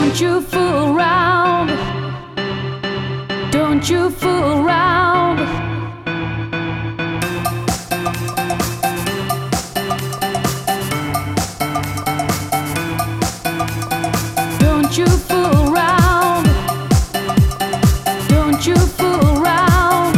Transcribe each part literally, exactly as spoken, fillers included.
Don't you fool around. Don't you fool around. Don't you fool around. Don't you fool around.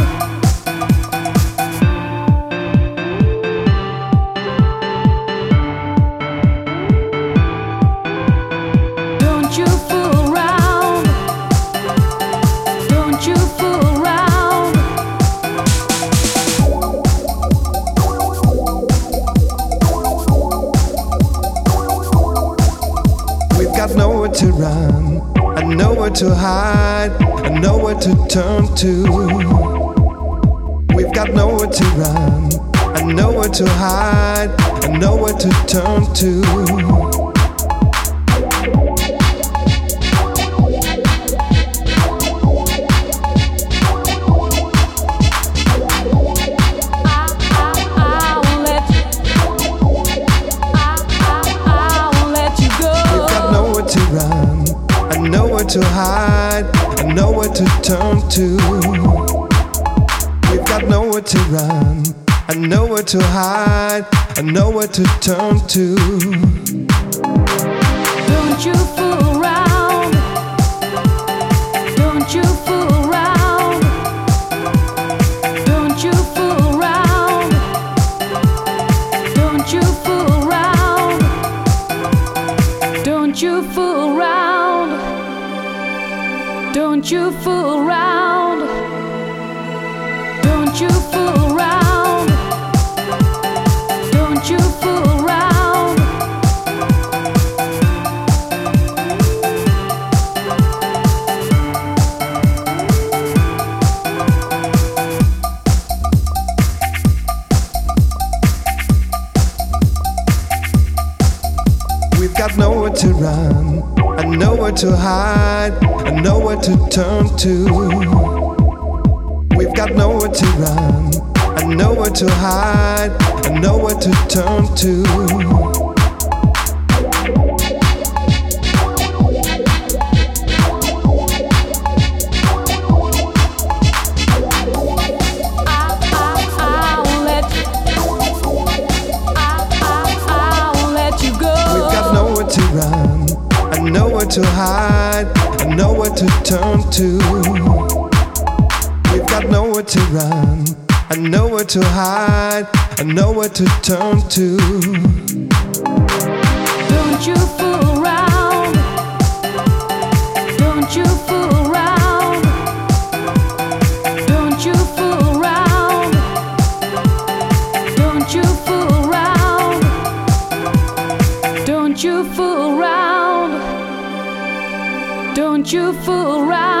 Don't you fool around. Don't you fool around. We've got nowhere to run, and nowhere to hide, and nowhere to turn to. We've got nowhere to run, and nowhere to hide, and nowhere to turn to. Nowhere to hide and nowhere to turn to. We've got nowhere to run and nowhere to hide and nowhere to turn to. Don't you fool around. Don't you fool around. Don't you fool around. Don't you fool around. Don't you fool around. Don't you fool around. Don't you fool around. Don't you fool around. We've got nowhere to run and nowhere to hide and nowhere to turn to. We've got nowhere to run and nowhere to hide and nowhere to turn to. To run and nowhere to hide and nowhere to turn to. We've got nowhere to run and nowhere to hide and nowhere to turn to. Don't you fool around. Don't you fool around. Don't you fool around. Don't you fool around. Don't you fool around. Don't you fool around.